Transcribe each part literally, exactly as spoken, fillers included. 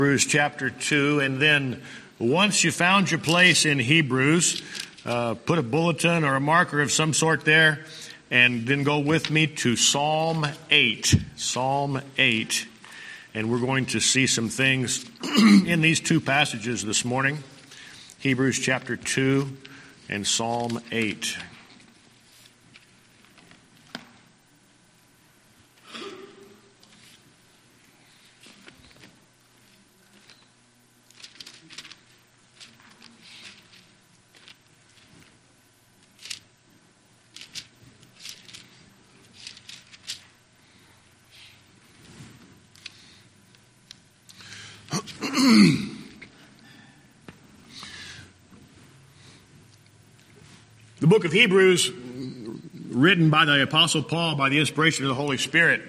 Hebrews chapter two, and then once you found your place in Hebrews, uh, put a bulletin or a marker of some sort there, and then go with me to Psalm eight. Psalm eight. And we're going to see some things in these two passages this morning. Hebrews chapter two and Psalm eight. The book of Hebrews, written by the Apostle Paul by the inspiration of the Holy Spirit,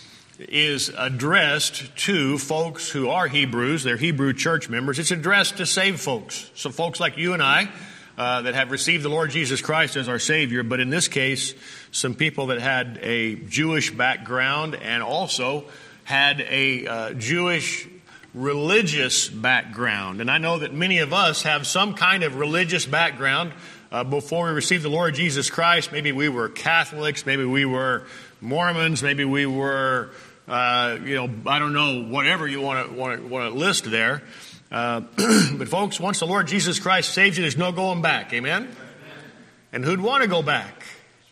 is addressed to folks who are Hebrews. They're Hebrew church members. It's addressed to saved folks. So folks like you and I uh, that have received the Lord Jesus Christ as our Savior. But in this case, some people that had a Jewish background and also had a uh, Jewish religious background. And I know that many of us have some kind of religious background. Uh, before we received the Lord Jesus Christ, maybe we were Catholics, maybe we were Mormons, maybe we were, uh, you know, I don't know, whatever you want to want to want to list there. Uh, but folks, once the Lord Jesus Christ saves you, there's no going back. Amen? Amen. And who'd want to go back?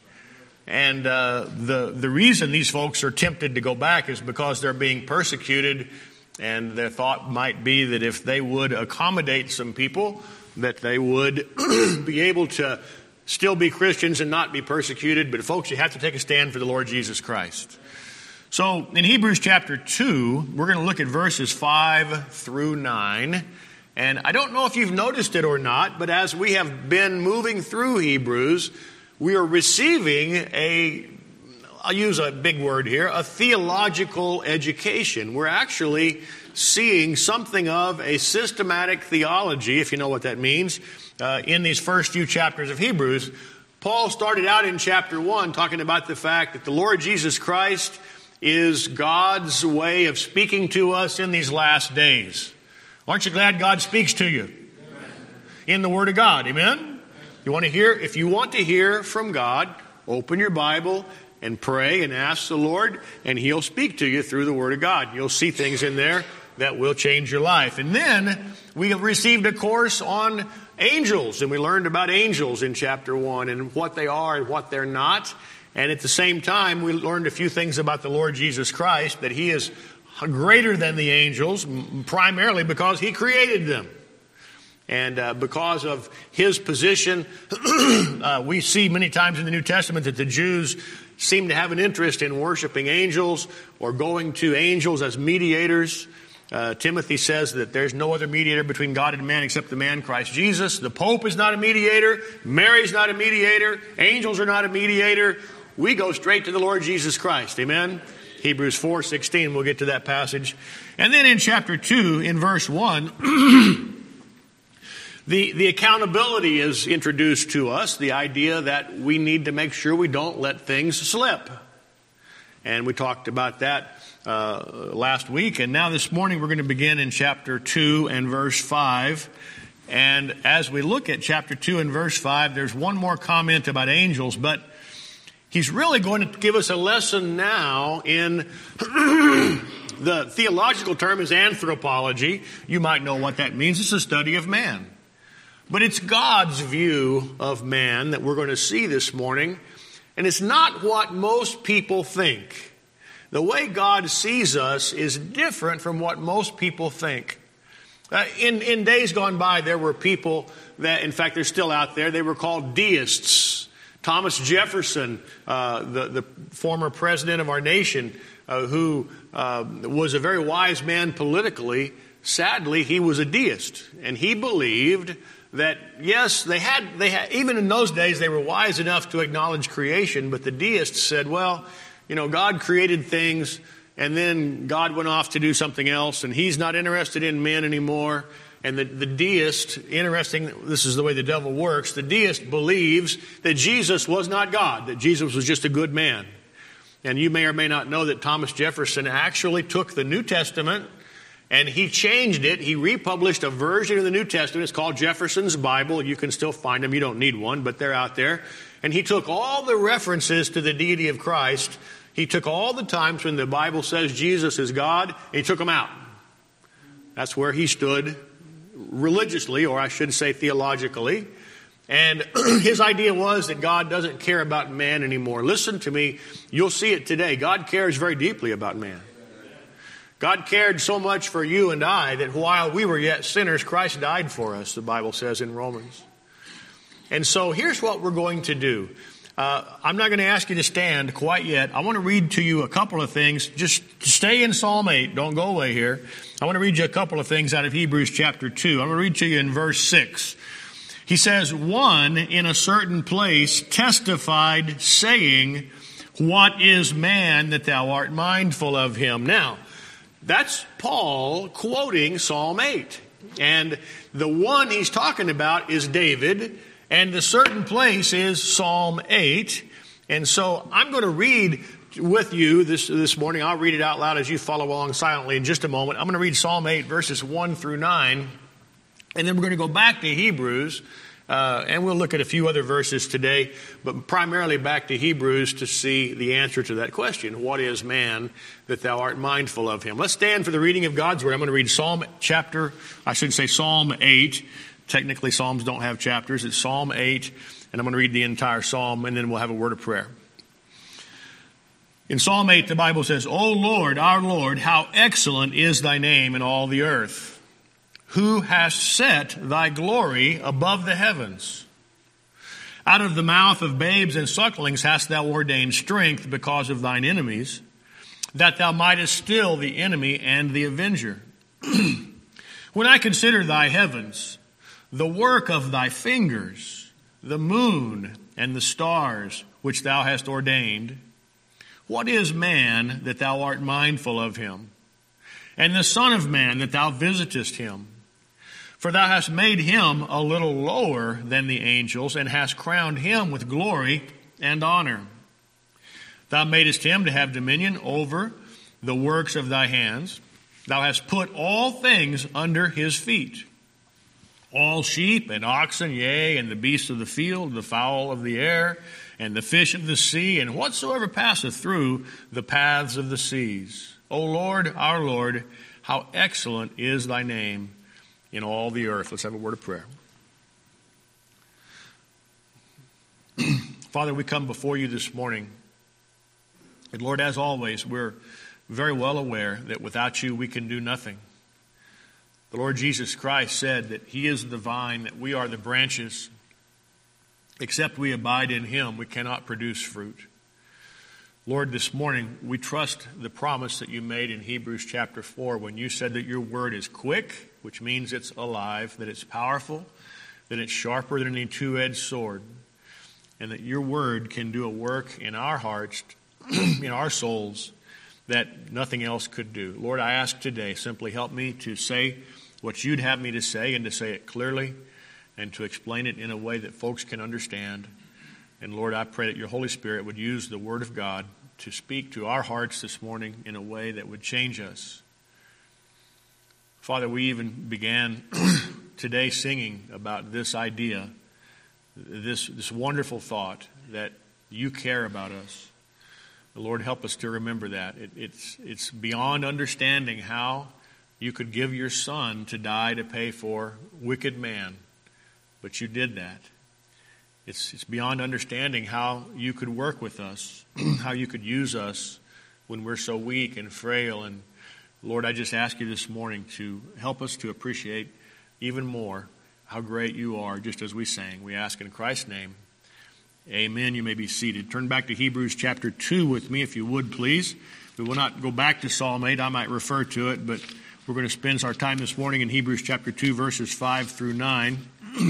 And uh, the the reason these folks are tempted to go back is because they're being persecuted, and their thought might be that if they would accommodate some people, that they would be able to still be Christians and not be persecuted. But folks, you have to take a stand for the Lord Jesus Christ. So in Hebrews chapter two, we're going to look at verses five through nine. And I don't know if you've noticed it or not, but as we have been moving through Hebrews, we are receiving a, I'll use a big word here, a theological education. We're actually seeing something of a systematic theology, if you know what that means, uh, in these first few chapters of Hebrews. Paul started out in chapter one talking about the fact that the Lord Jesus Christ is God's way of speaking to us in these last days. Aren't you glad God speaks to you? Amen. In the Word of God, amen? You want to hear, if you want to hear from God, open your Bible and pray and ask the Lord, and He'll speak to you through the Word of God. You'll see things in there that will change your life. And then we have received a course on angels, and we learned about angels in chapter one and what they are and what they're not. And at the same time, we learned a few things about the Lord Jesus Christ, that He is greater than the angels, primarily because He created them. And uh, because of His position, uh, we see many times in the New Testament that the Jews seem to have an interest in worshiping angels or going to angels as mediators. Uh, Timothy says that there's no other mediator between God and man except the man Christ Jesus. The Pope is not a mediator. Mary's not a mediator. Angels are not a mediator. We go straight to the Lord Jesus Christ. Amen? Hebrews four sixteen, we'll get to that passage. And then in chapter two, in verse one, the, the accountability is introduced to us, the idea that we need to make sure we don't let things slip. And we talked about that Uh, last week, and now this morning we're going to begin in chapter two and verse five. And as we look at chapter two and verse five, there's one more comment about angels, but he's really going to give us a lesson now in the theological term is anthropology. You might know what that means. It's a study of man. But it's God's view of man that we're going to see this morning, and it's not what most people think. The way God sees us is different from what most people think. Uh, in, in days gone by, there were people that, in fact, they're still out there. They were called deists. Thomas Jefferson, uh, the, the former president of our nation, uh, who uh, was a very wise man politically, sadly, he was a deist. And he believed that, yes, they had, they had, even in those days, they were wise enough to acknowledge creation, but the deists said, well, you know, God created things, and then God went off to do something else, and He's not interested in men anymore. And the, the deist, interesting, this is the way the devil works, the deist believes that Jesus was not God, that Jesus was just a good man. And you may or may not know that Thomas Jefferson actually took the New Testament And he changed it. He republished a version of the New Testament. It's called Jefferson's Bible. You can still find them. You don't need one, but they're out there. And he took all the references to the deity of Christ. He took all the times when the Bible says Jesus is God, and he took them out. That's where he stood religiously, or I should say theologically. And his idea was that God doesn't care about man anymore. Listen to me. You'll see it today. God cares very deeply about man. God cared so much for you and I that while we were yet sinners, Christ died for us, the Bible says in Romans. And so here's what we're going to do. Uh, I'm not going to ask you to stand quite yet. I want to read to you a couple of things. Just stay in Psalm eight. Don't go away here. I want to read you a couple of things out of Hebrews chapter two. I'm going to read to you in verse six. He says, one in a certain place testified, saying, what is man that thou art mindful of him? Now, that's Paul quoting Psalm eight. And the one he's talking about is David, and the certain place is Psalm eight. And so I'm going to read with you this, this morning. I'll read it out loud as you follow along silently in just a moment. I'm going to read Psalm eight, verses one through nine. And then we're going to go back to Hebrews, uh, and we'll look at a few other verses today, but primarily back to Hebrews to see the answer to that question. What is man that thou art mindful of him? Let's stand for the reading of God's word. I'm going to read Psalm chapter, I should say Psalm eight. Technically, Psalms don't have chapters. It's Psalm eight, and I'm going to read the entire Psalm, and then we'll have a word of prayer. In Psalm eight, the Bible says, O Lord, our Lord, how excellent is thy name in all the earth. Who hast set thy glory above the heavens? Out of the mouth of babes and sucklings hast thou ordained strength because of thine enemies, that thou mightest still the enemy and the avenger. When I consider thy heavens, the work of thy fingers, the moon and the stars which thou hast ordained, what is man that thou art mindful of him? And the son of man that thou visitest him? For thou hast made him a little lower than the angels, and hast crowned him with glory and honor. Thou madest him to have dominion over the works of thy hands. Thou hast put all things under his feet. All sheep and oxen, yea, and the beasts of the field, the fowl of the air, and the fish of the sea, and whatsoever passeth through the paths of the seas. O Lord, our Lord, how excellent is thy name in all the earth. Let's have a word of prayer. Father, we come before you this morning. And Lord, as always, we're very well aware that without you we can do nothing. The Lord Jesus Christ said that he is the vine, that we are the branches. Except we abide in him, we cannot produce fruit. Lord, this morning we trust the promise that you made in Hebrews chapter four when you said that your word is quick, which means it's alive, that it's powerful, that it's sharper than any two-edged sword, and that your word can do a work in our hearts, in our souls, that nothing else could do. Lord, I ask today, simply help me to say what you'd have me to say, and to say it clearly, and to explain it in a way that folks can understand. And Lord, I pray that your Holy Spirit would use the word of God to speak to our hearts this morning in a way that would change us. Father, we even began today singing about this idea, this, this wonderful thought that you care about us. The Lord, help us to remember that. It, it's, it's beyond understanding how you could give your son to die to pay for wicked man, but you did that. It's, it's beyond understanding how you could work with us, how you could use us when we're so weak and frail. And Lord, I just ask you this morning to help us to appreciate even more how great you are, just as we sang. We ask in Christ's name, amen. You may be seated. Turn back to Hebrews chapter two with me, if you would, please. We will not go back to Psalm eight. I might refer to it, but we're going to spend our time this morning in Hebrews chapter two, verses five through nine.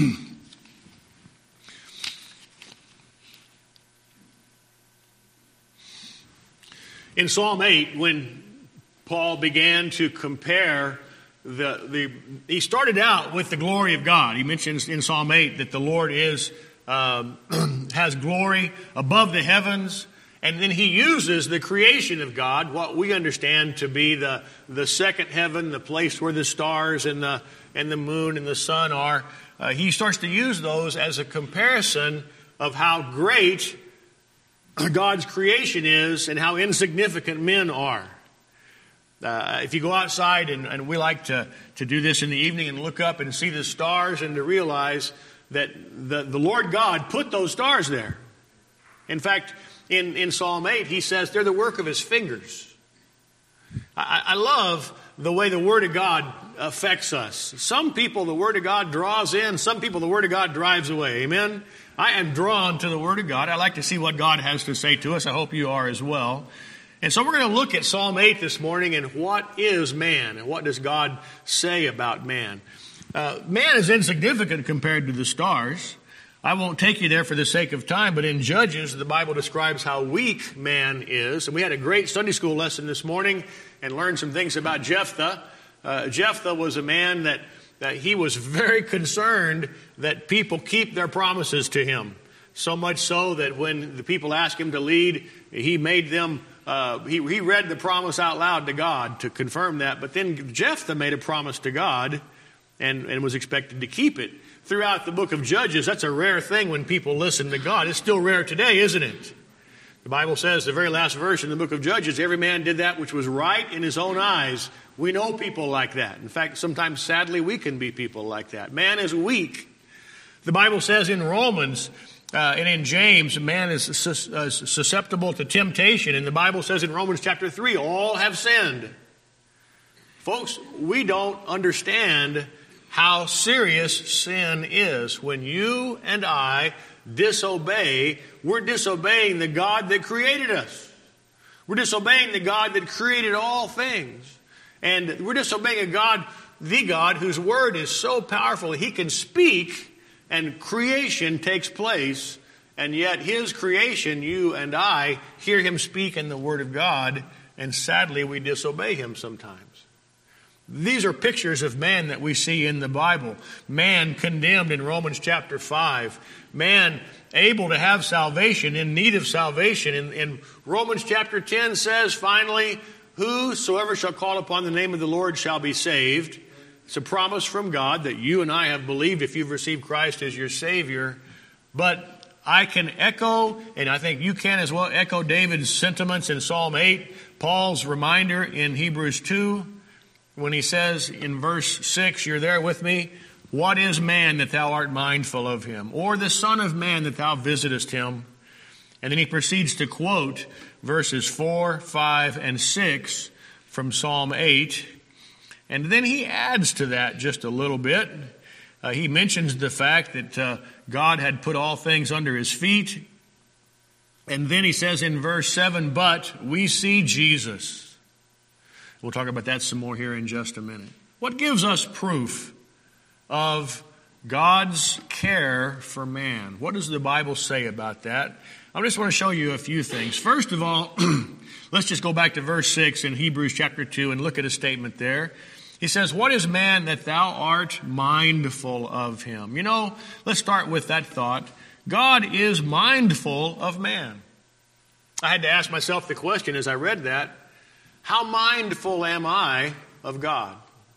In Psalm eight, when Paul began to compare the, the, he started out with the glory of God. He mentions in Psalm eight that the Lord is, um, has glory above the heavens, And then he uses the creation of God, what we understand to be the, the second heaven, the place where the stars and the, and the moon and the sun are. Uh, he starts to use those as a comparison of how great God's creation is and how insignificant men are. Uh, if you go outside, and, and we like to, to do this in the evening and look up and see the stars and to realize that the, the Lord God put those stars there. In fact, in, in Psalm eight, he says they're the work of his fingers. I, I love the way the Word of God affects us. Some people the Word of God draws in, some people the Word of God drives away. Amen? I am drawn to the Word of God. I like to see what God has to say to us. I hope you are as well. And so we're going to look at Psalm eight this morning and what is man and what does God say about man. Uh, man is insignificant compared to the stars. I won't take you there for the sake of time, but in Judges, the Bible describes how weak man is. And we had a great Sunday school lesson this morning and learned some things about Jephthah. Uh, Jephthah was a man that, that he was very concerned that people keep their promises to him. So much so that when the people asked him to lead, he made them Uh, he, he read the promise out loud to God to confirm that. But then Jephthah made a promise to God and, and was expected to keep it. Throughout the book of Judges, that's a rare thing when people listen to God. It's still rare today, isn't it? The Bible says, the very last verse in the book of Judges, every man did that which was right in his own eyes. We know people like that. In fact, sometimes, sadly, we can be people like that. Man is weak. The Bible says in Romans Uh, and in James, man is sus- uh, susceptible to temptation. And the Bible says in Romans chapter three, all have sinned. Folks, we don't understand how serious sin is. When you and I disobey, we're disobeying the God that created us. We're disobeying the God that created all things. And we're disobeying a God, the God, whose word is so powerful, he can speak and creation takes place, and yet his creation, you and I, hear him speak in the Word of God, and sadly we disobey him sometimes. These are pictures of man that we see in the Bible. Man condemned in Romans chapter five. Man able to have salvation, in need of salvation. In, in Romans chapter ten says, finally, whosoever shall call upon the name of the Lord shall be saved. It's a promise from God that you and I have believed if you've received Christ as your Savior. But I can echo, and I think you can as well, echo David's sentiments in Psalm eight, Paul's reminder in Hebrews two, when he says in verse six, you're there with me, what is man that thou art mindful of him? Or the son of man that thou visitest him? And then he proceeds to quote verses four, five, and six from Psalm eight. And then he adds to that just a little bit. Uh, he mentions the fact that uh, God had put all things under his feet. And then he says in verse seven, but we see Jesus. We'll talk about that some more here in just a minute. What gives us proof of God's care for man? What does the Bible say about that? I just want to show you a few things. First of all, let's just go back to verse six in Hebrews chapter two and look at a statement there. He says, what is man that thou art mindful of him? You know, let's start with that thought. God is mindful of man. I had to ask myself the question as I read that, how mindful am I of God?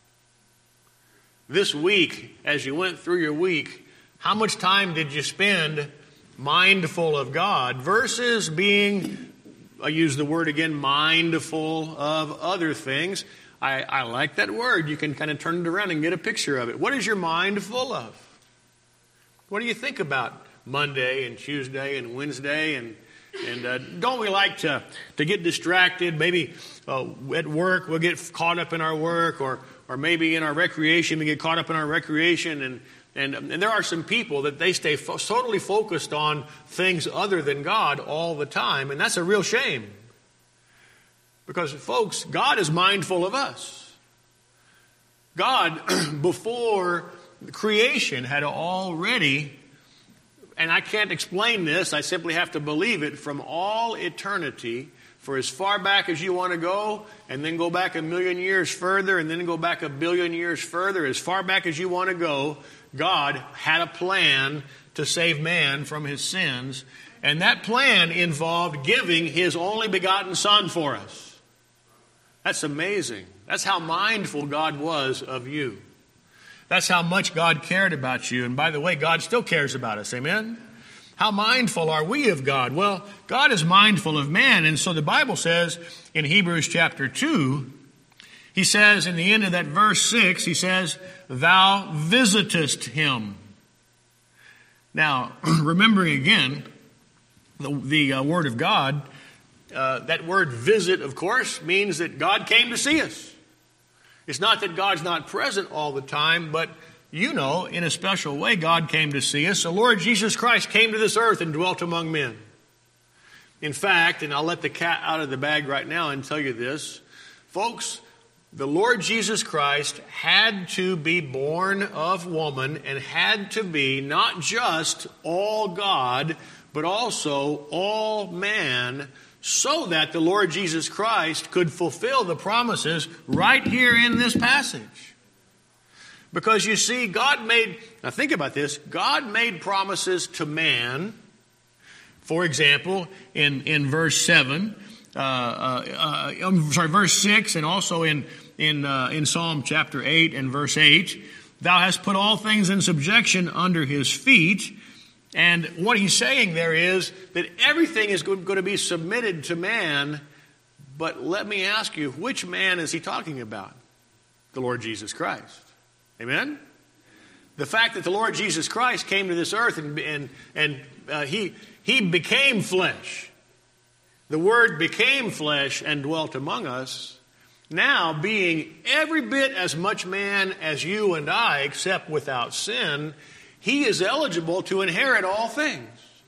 This week, as you went through your week, how much time did you spend mindful of God versus being, I use the word again, mindful of other things? I, I like that word. You can kind of turn it around and get a picture of it. What is your mind full of? What do you think about Monday and Tuesday and Wednesday? And and uh, don't we like to, to get distracted? Maybe uh, at work we'll get caught up in our work, or or maybe in our recreation we get caught up in our recreation. And and, and there are some people that they stay fo- totally focused on things other than God all the time. And that's a real shame. Because, folks, God is mindful of us. God, before creation, had already, and I can't explain this, I simply have to believe it, from all eternity, for as far back as you want to go, and then go back a million years further, and then go back a billion years further, as far back as you want to go, God had a plan to save man from his sins. And that plan involved giving his only begotten Son for us. That's amazing. That's how mindful God was of you. That's how much God cared about you. And by the way, God still cares about us. Amen? How mindful are we of God? Well, God is mindful of man. And so the Bible says in Hebrews chapter two, he says in the end of that verse six, he says, thou visitest him. Now, remembering again, the, the uh, Word of God, uh, that word visit, of course, means that God came to see us. It's not that God's not present all the time, but you know, in a special way, God came to see us. The Lord Jesus Christ came to this earth and dwelt among men. In fact, and I'll let the cat out of the bag right now and tell you this, folks, the Lord Jesus Christ had to be born of woman and had to be not just all God, but also all man, so that the Lord Jesus Christ could fulfill the promises right here in this passage. Because you see, God made, now think about this, God made promises to man. For example, in, in verse seven, uh, uh, uh, I'm sorry, verse six, and also in in uh, in Psalm chapter eight and verse eight, thou hast put all things in subjection under his feet. And what he's saying there is that everything is going to be submitted to man. But let me ask you, which man is he talking about? The Lord Jesus Christ. Amen? The fact that the Lord Jesus Christ came to this earth and and and uh, he he became flesh. The Word became flesh and dwelt among us. Now, being every bit as much man as you and I, except without sin, he is eligible to inherit all things.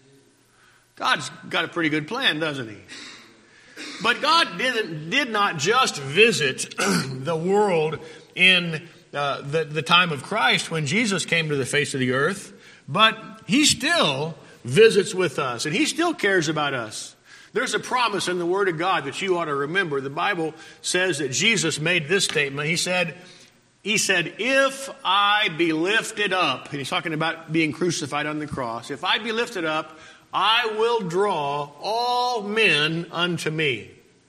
God's got a pretty good plan, doesn't he? But God didn't did not just visit the world in uh, the, the time of Christ when Jesus came to the face of the earth, but he still visits with us, and he still cares about us. There's a promise in the Word of God that you ought to remember. The Bible says that Jesus made this statement. He said, He said, if I be lifted up, and he's talking about being crucified on the cross, if I be lifted up, I will draw all men unto me.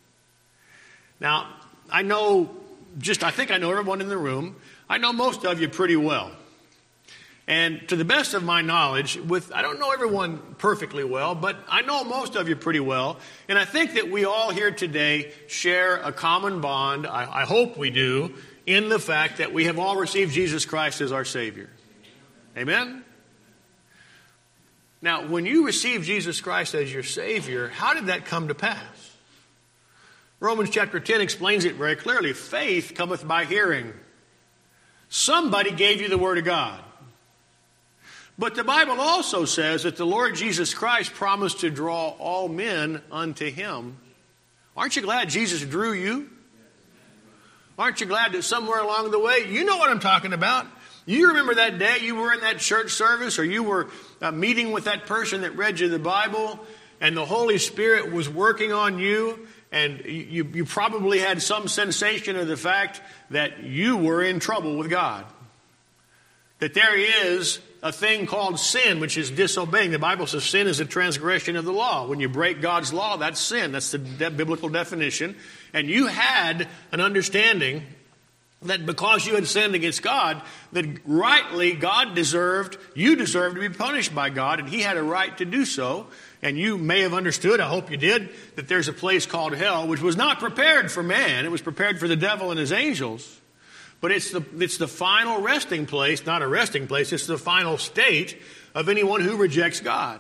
Now, I know, just I think I know everyone in the room. I know most of you pretty well. And to the best of my knowledge, with I don't know everyone perfectly well, but I know most of you pretty well. And I think that we all here today share a common bond, I, I hope we do, in the fact that we have all received Jesus Christ as our Savior. Amen? Now, when you receive Jesus Christ as your Savior, how did that come to pass? Romans chapter ten explains it very clearly. Faith cometh by hearing. Somebody gave you the Word of God. But the Bible also says that the Lord Jesus Christ promised to draw all men unto Him. Aren't you glad Jesus drew you? Aren't you glad that somewhere along the way, you know what I'm talking about. You remember that day you were in that church service, or you were uh, meeting with that person that read you the Bible, and the Holy Spirit was working on you, and you, you probably had some sensation of the fact that you were in trouble with God. That there is a thing called sin, which is disobeying. The Bible says sin is a transgression of the law. When you break God's law, that's sin. That's the de- biblical definition. And you had an understanding that because you had sinned against God, that rightly God deserved, you deserved to be punished by God, and He had a right to do so. And you may have understood, I hope you did, that there's a place called hell, which was not prepared for man. It was prepared for the devil and his angels. But it's the it's the final resting place, not a resting place, it's the final state of anyone who rejects God.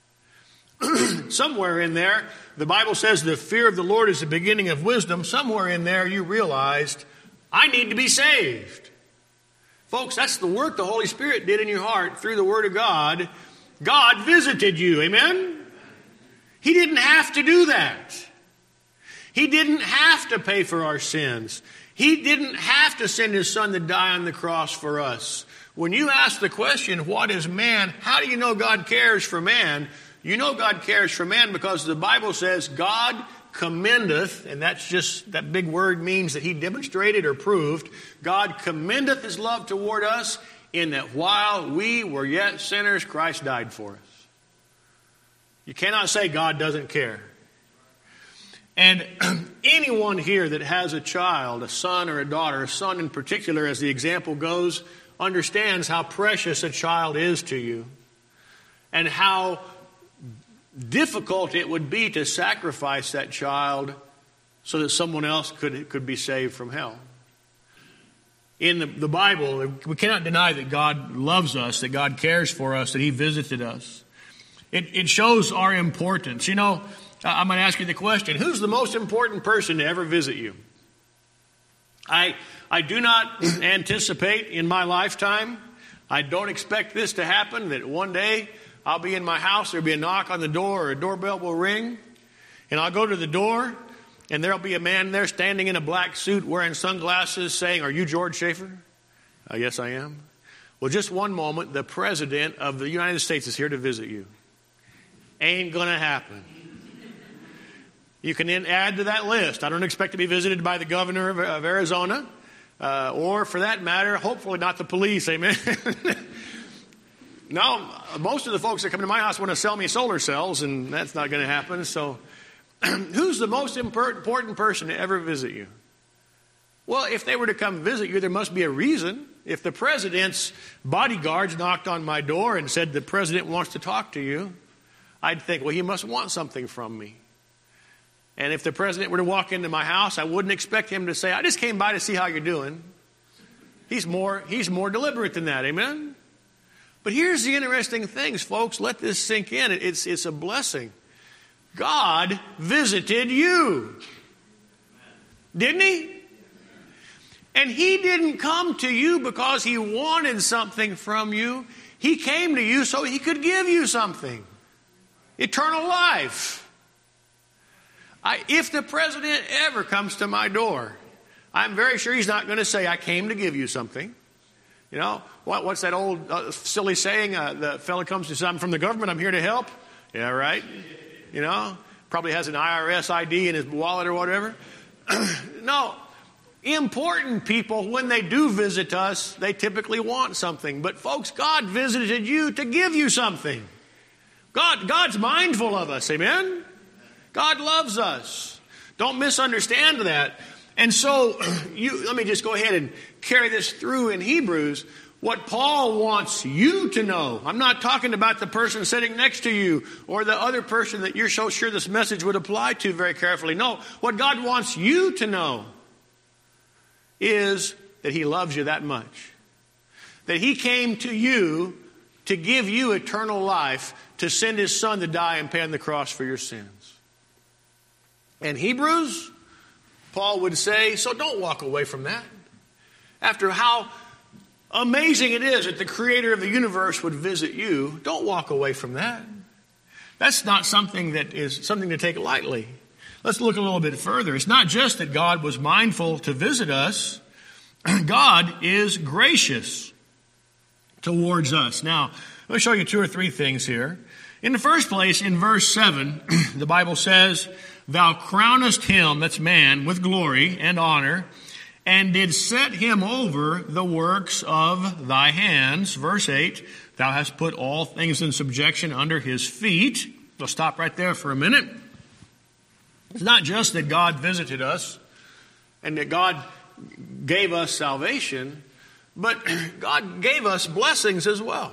Somewhere in there, the Bible says the fear of the Lord is the beginning of wisdom. Somewhere in there you realized, I need to be saved. Folks, that's the work the Holy Spirit did in your heart through the Word of God. God visited you, amen? He didn't have to do that. He didn't have to pay for our sins. He didn't have to send His Son to die on the cross for us. When you ask the question, what is man? How do you know God cares for man? You know God cares for man because the Bible says God commendeth, and that's just, that big word means that He demonstrated or proved. God commendeth His love toward us in that while we were yet sinners, Christ died for us. You cannot say God doesn't care. And anyone here that has a child, a son or a daughter, a son in particular, as the example goes, understands how precious a child is to you and how difficult it would be to sacrifice that child so that someone else could, could be saved from hell. In the, the Bible, we cannot deny that God loves us, that God cares for us, that He visited us. It, it shows our importance. You know, I'm going to ask you the question, who's the most important person to ever visit you? I I do not anticipate in my lifetime, I don't expect this to happen, that one day I'll be in my house, there'll be a knock on the door, or a doorbell will ring, and I'll go to the door, and there'll be a man there standing in a black suit wearing sunglasses saying, "Are you George Schaefer?" Uh, yes, I am. Well, just one moment, the President of the United States is here to visit you. Ain't going to happen. You can then add to that list. I don't expect to be visited by the governor of, of Arizona, uh, or for that matter, hopefully not the police. Amen. No, most of the folks that come to my house want to sell me solar cells, and that's not going to happen. So, who's the most important person to ever visit you? Well, if they were to come visit you, there must be a reason. If the president's bodyguards knocked on my door and said the president wants to talk to you, I'd think, well, he must want something from me. And if the president were to walk into my house, I wouldn't expect him to say, "I just came by to see how you're doing." He's more, he's more deliberate than that, amen? But here's the interesting things, folks. Let this sink in. It's, it's a blessing. God visited you. Didn't He? And He didn't come to you because He wanted something from you. He came to you so He could give you something. Eternal life. I, if the president ever comes to my door, I'm very sure he's not going to say, "I came to give you something." You know, what, what's that old uh, silly saying? Uh, the fellow comes to say, "I'm from the government, I'm here to help." Yeah, right? You know, probably has an I R S I D in his wallet or whatever. No, important people, when they do visit us, they typically want something. But folks, God visited you to give you something. God, God's mindful of us, amen? God loves us. Don't misunderstand that. And so, you, let me just go ahead and carry this through in Hebrews. What Paul wants you to know, I'm not talking about the person sitting next to you or the other person that you're so sure this message would apply to very carefully. No, what God wants you to know is that He loves you that much. That He came to you to give you eternal life, to send His Son to die and pay on the cross for your sins. And Hebrews, Paul would say, so don't walk away from that. After how amazing it is that the Creator of the universe would visit you, don't walk away from that. That's not something that is something to take lightly. Let's look a little bit further. It's not just that God was mindful to visit us. God is gracious towards us. Now, let me show you two or three things here. In the first place, in verse seven, the Bible says, "Thou crownest him," that's man, "with glory and honor, and did set him over the works of thy hands." Verse eight, "Thou hast put all things in subjection under his feet." We'll stop right there for a minute. It's not just that God visited us and that God gave us salvation, but God gave us blessings as well.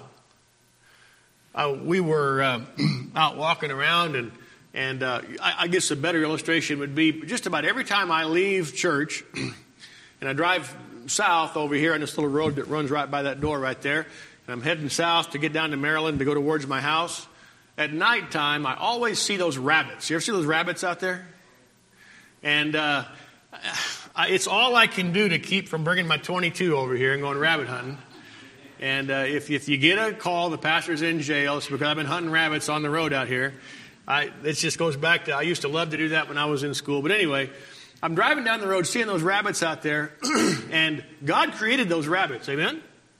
Uh, we were uh, out walking around, and and uh, I, I guess a better illustration would be just about every time I leave church and I drive south over here on this little road that runs right by that door right there, and I'm heading south to get down to Maryland to go towards my house. At nighttime, I always see those rabbits. You ever see those rabbits out there? And uh, I, it's all I can do to keep from bringing my twenty-two over here and going rabbit hunting. And uh, if, if you get a call, the pastor's in jail, it's because I've been hunting rabbits on the road out here. I, it just goes back to, I used to love to do that when I was in school. But anyway, I'm driving down the road, seeing those rabbits out there, and God created those rabbits, amen?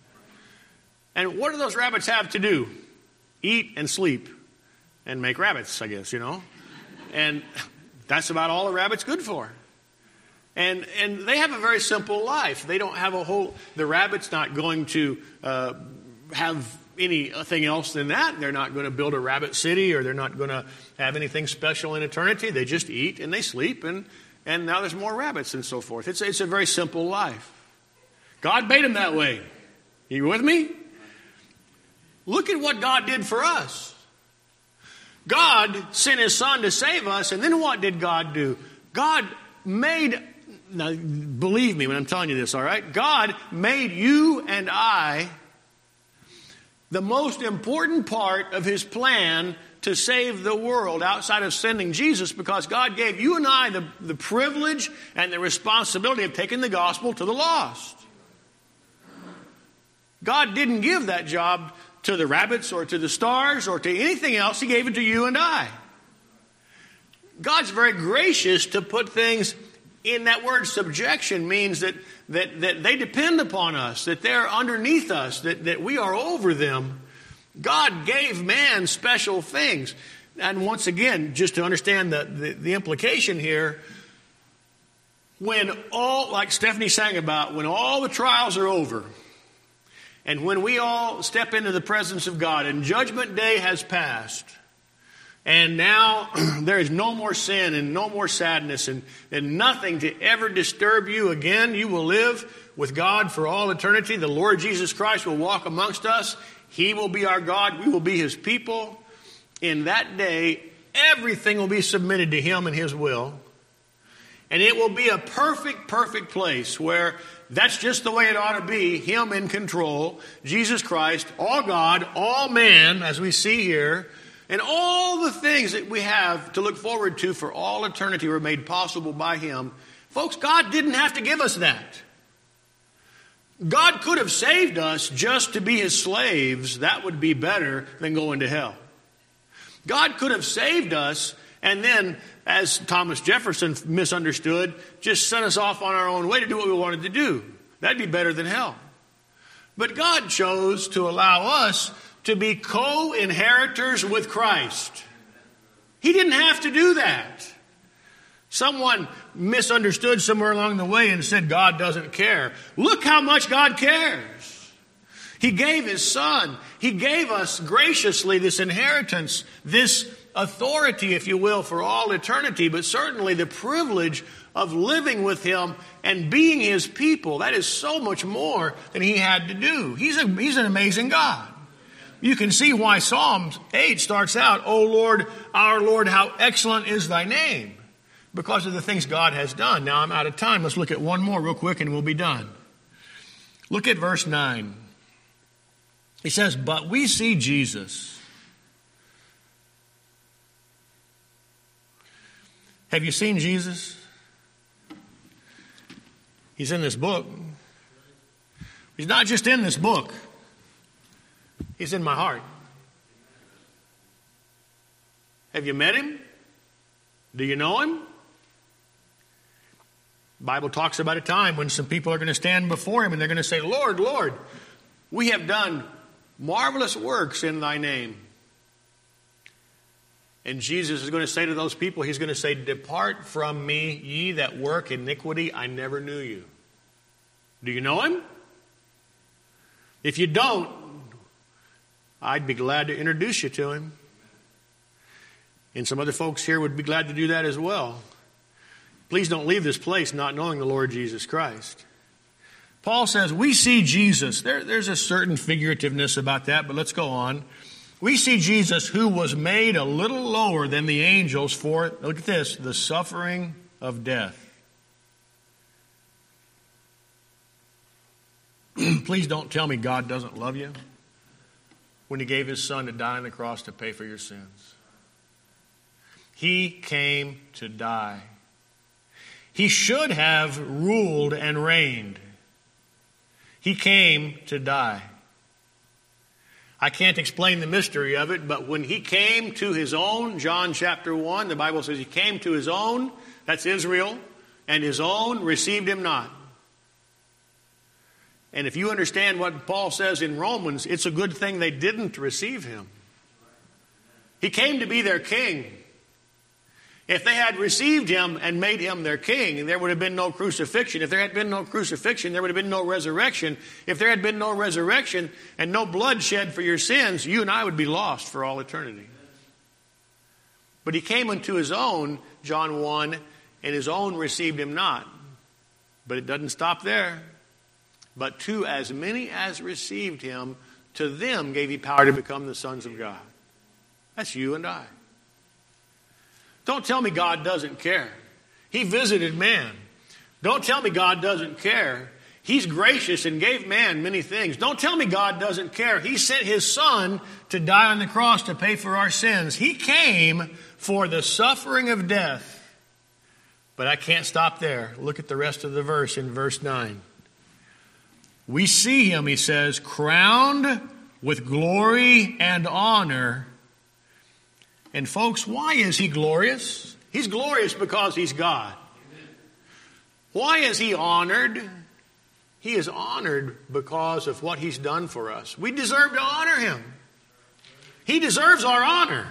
And what do those rabbits have to do? Eat and sleep and make rabbits, I guess, you know? And that's about all a rabbit's good for. And and they have a very simple life. They don't have a whole, the rabbit's not going to uh, have anything else than that. They're not going to build a rabbit city, or they're not going to have anything special in eternity. They just eat and they sleep, and, and now there's more rabbits and so forth. It's, it's a very simple life. God made them that way. You with me? Look at what God did for us. God sent his son to save us, and then what did God do? God made, now believe me when I'm telling you this, all right? God made you and I the most important part of his plan to save the world outside of sending Jesus, because God gave you and I the, the privilege and the responsibility of taking the gospel to the lost. God didn't give that job to the rabbits or to the stars or to anything else. He gave it to you and I. God's very gracious to put things in that word. Subjection means that, that, that they depend upon us, that they're underneath us, that, that we are over them. God gave man special things. And once again, just to understand the, the, the implication here, when all, like Stephanie sang about, when all the trials are over, and when we all step into the presence of God and judgment day has passed, and now there is no more sin and no more sadness and, and nothing to ever disturb you again, you will live with God for all eternity. The Lord Jesus Christ will walk amongst us. He will be our God. We will be his people. In that day, everything will be submitted to him and his will. And it will be a perfect, perfect place where that's just the way it ought to be. Him in control. Jesus Christ, all God, all man, as we see here. And all the things that we have to look forward to for all eternity were made possible by him. Folks, God didn't have to give us that. God could have saved us just to be his slaves. That would be better than going to hell. God could have saved us and then, as Thomas Jefferson misunderstood, just sent us off on our own way to do what we wanted to do. That'd be better than hell. But God chose to allow us to be co-inheritors with Christ. He didn't have to do that. Someone misunderstood somewhere along the way and said God doesn't care. Look how much God cares. He gave his son. He gave us graciously this inheritance, this authority, if you will, for all eternity, but certainly the privilege of living with him and being his people. That is so much more than he had to do. He's a, he's an amazing God. You can see why Psalm eight starts out, "O Lord, our Lord, how excellent is thy name," because of the things God has done. Now I'm out of time. Let's look at one more real quick and we'll be done. Look at verse nine. He says, "But we see Jesus." Have you seen Jesus? He's in this book. He's not just in this book. He's in my heart. Have you met him? Do you know him? The Bible talks about a time when some people are going to stand before him and they're going to say, "Lord, Lord, we have done marvelous works in thy name." And Jesus is going to say to those people, he's going to say, "Depart from me, ye that work iniquity, I never knew you." Do you know him? If you don't, I'd be glad to introduce you to him. And some other folks here would be glad to do that as well. Please don't leave this place not knowing the Lord Jesus Christ. Paul says, we see Jesus. There, there's a certain figurativeness about that, but let's go on. We see Jesus, who was made a little lower than the angels for, look at this, the suffering of death. Please don't tell me God doesn't love you when he gave his son to die on the cross to pay for your sins. He came to die. He should have ruled and reigned. He came to die. I can't explain the mystery of it, but when he came to his own, John chapter one, the Bible says he came to his own, that's Israel, and his own received him not. And if you understand what Paul says in Romans, it's a good thing they didn't receive him. He came to be their king. If they had received him and made him their king, there would have been no crucifixion. If there had been no crucifixion, there would have been no resurrection. If there had been no resurrection and no blood shed for your sins, you and I would be lost for all eternity. But he came unto his own, John one, and his own received him not. But it doesn't stop there. But to as many as received him, to them gave he power to become the sons of God. That's you and I. Don't tell me God doesn't care. He visited man. Don't tell me God doesn't care. He's gracious and gave man many things. Don't tell me God doesn't care. He sent his son to die on the cross to pay for our sins. He came for the suffering of death. But I can't stop there. Look at the rest of the verse in verse nine. We see him, he says, crowned with glory and honor. And folks, why is he glorious? He's glorious because he's God. Why is he honored? He is honored because of what he's done for us. We deserve to honor him. He deserves our honor.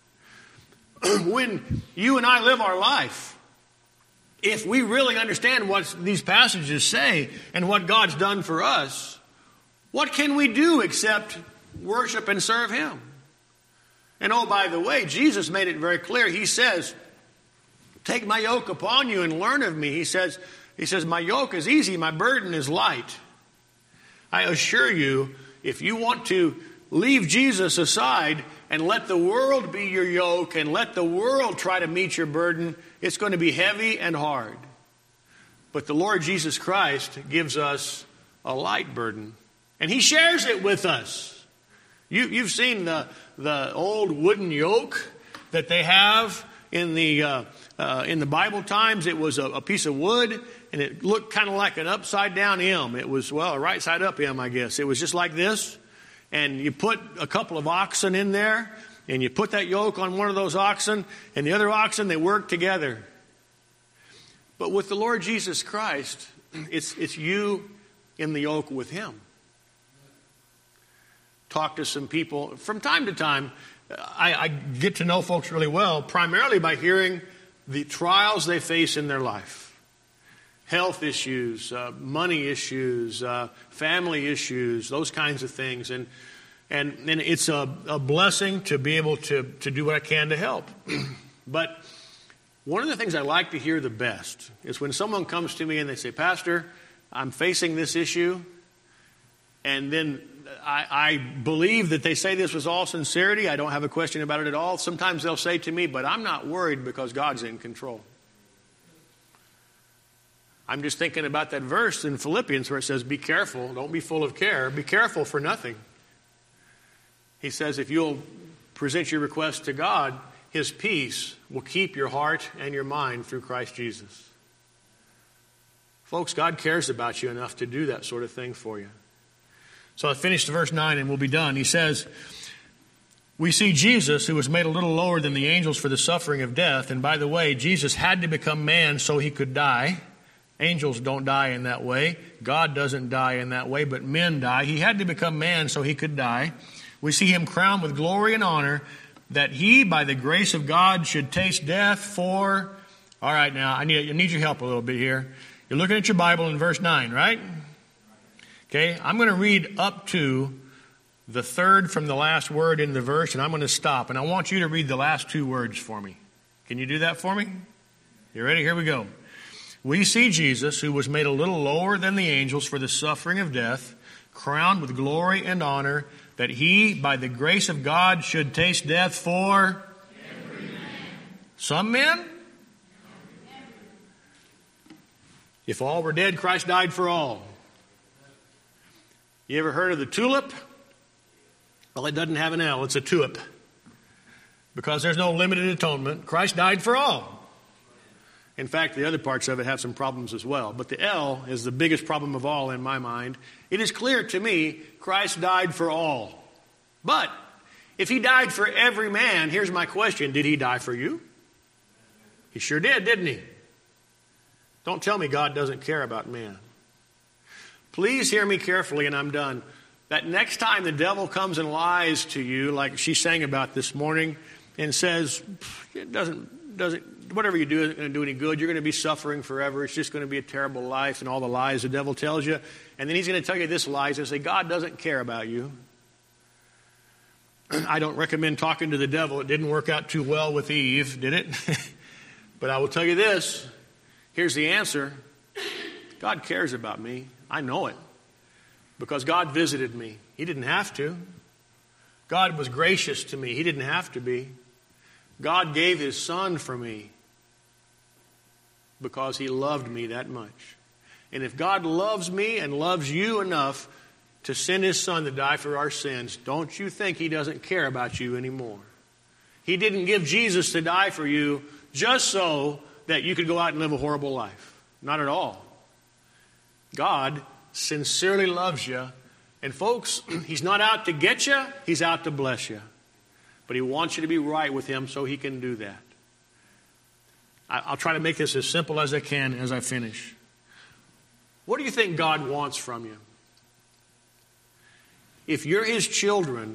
When you and I live our life, if we really understand what these passages say and what God's done for us, what can we do except worship and serve him? And oh, by the way, Jesus made it very clear. He says, take my yoke upon you and learn of me. He says, he says, my yoke is easy, my burden is light. I assure you, if you want to leave Jesus aside and let the world be your yoke and let the world try to meet your burden, it's going to be heavy and hard. But the Lord Jesus Christ gives us a light burden, and he shares it with us. You, you've seen the, the old wooden yoke that they have in the uh, uh, in the Bible times. It was a, a piece of wood, and it looked kind of like an upside down M. It was, well, a right side up M, I guess. It was just like this, and you put a couple of oxen in there, and you put that yoke on one of those oxen, and the other oxen, they work together. But with the Lord Jesus Christ, it's it's you in the yoke with him. Talk to some people. From time to time, I, I get to know folks really well, primarily by hearing the trials they face in their life. Health issues, uh, money issues, uh, family issues, those kinds of things. And and, and it's a, a blessing to be able to, to do what I can to help. But one of the things I like to hear the best is when someone comes to me and they say, Pastor, I'm facing this issue, and then I, I believe that they say this with all sincerity. I don't have a question about it at all. Sometimes they'll say to me, but I'm not worried because God's in control. I'm just thinking about that verse in Philippians where it says, be careful, don't be full of care. Be careful for nothing. He says if you'll present your request to God, his peace will keep your heart and your mind through Christ Jesus. Folks, God cares about you enough to do that sort of thing for you. So I finished verse nine and we'll be done. He says, we see Jesus, who was made a little lower than the angels for the suffering of death. And by the way, Jesus had to become man so he could die. Angels don't die in that way. God doesn't die in that way, but men die. He had to become man so he could die. We see him crowned with glory and honor, that he, by the grace of God, should taste death for... All right, now, I need, I need your help a little bit here. You're looking at your Bible in verse nine, right? Okay, I'm going to read up to the third from the last word in the verse, and I'm going to stop. And I want you to read the last two words for me. Can you do that for me? You ready? Here we go. We see Jesus, who was made a little lower than the angels for the suffering of death, crowned with glory and honor, that he, by the grace of God, should taste death for every man. Some men? If all were dead, Christ died for all. You ever heard of the tulip? Well, it doesn't have an L. It's a tulip. Because there's no limited atonement. Christ died for all. In fact, the other parts of it have some problems as well. But the L is the biggest problem of all in my mind. It is clear to me Christ died for all. But if he died for every man, here's my question. Did he die for you? He sure did, didn't he? Don't tell me God doesn't care about man. Please hear me carefully, and I'm done. That next time the devil comes and lies to you, like she sang about this morning, and says, it doesn't, doesn't, whatever you do isn't going to do any good. You're going to be suffering forever. It's just going to be a terrible life and all the lies the devil tells you. And then he's going to tell you this lies and say, God doesn't care about you. I don't recommend talking to the devil. It didn't work out too well with Eve, did it? But I will tell you this. Here's the answer. God cares about me. I know it. Because God visited me. He didn't have to. God was gracious to me. He didn't have to be. God gave His Son for me because He loved me that much. And if God loves me and loves you enough to send His Son to die for our sins, don't you think He doesn't care about you anymore? He didn't give Jesus to die for you just so that you could go out and live a horrible life. Not at all. God sincerely loves you. And folks, He's not out to get you. He's out to bless you. But He wants you to be right with Him so He can do that. I'll try to make this as simple as I can as I finish. What do you think God wants from you? If you're His children,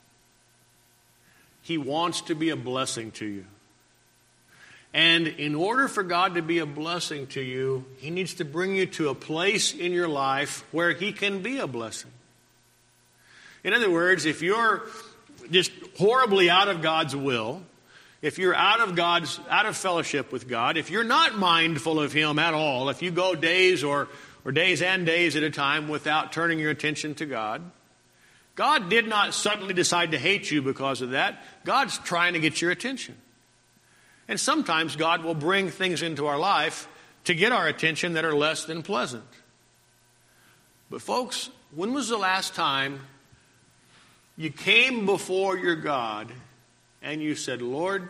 He wants to be a blessing to you. And in order for God to be a blessing to you, He needs to bring you to a place in your life where He can be a blessing. In other words, if you're just horribly out of God's will, if you're out of God's, out of fellowship with God, if you're not mindful of Him at all, if you go days or, or days and days at a time without turning your attention to God, God did not suddenly decide to hate you because of that. God's trying to get your attention. And sometimes God will bring things into our life to get our attention that are less than pleasant. But folks, when was the last time you came before your God and you said, Lord,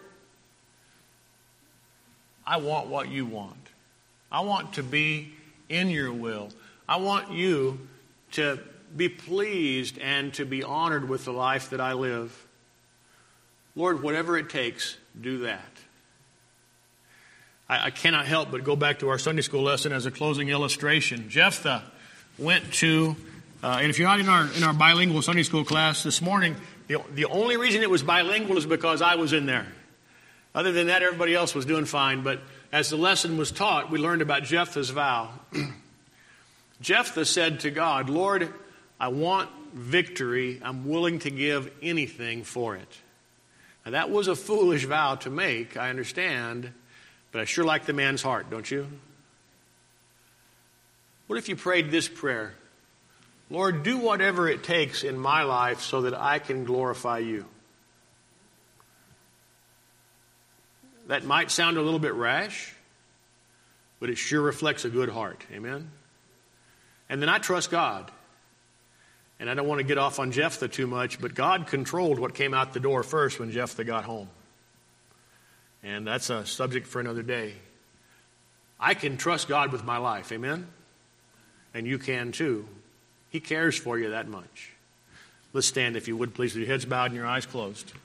I want what you want. I want to be in your will. I want you to be pleased and to be honored with the life that I live. Lord, whatever it takes, do that. I, I cannot help but go back to our Sunday school lesson as a closing illustration. Jephthah went to, uh, and if you're not in our in our bilingual Sunday school class this morning, the, the only reason it was bilingual is because I was in there. Other than that, everybody else was doing fine. But as the lesson was taught, we learned about Jephthah's vow. Jephthah said to God, Lord, I want victory. I'm willing to give anything for it. Now, that was a foolish vow to make, I understand, but I sure like the man's heart, don't you? What if you prayed this prayer? Lord, do whatever it takes in my life so that I can glorify you. That might sound a little bit rash, but it sure reflects a good heart. Amen? And then I trust God. And I don't want to get off on Jephthah too much, but God controlled what came out the door first when Jephthah got home. And that's a subject for another day. I can trust God with my life. Amen? And you can too. He cares for you that much. Let's stand, if you would, please, with your heads bowed and your eyes closed.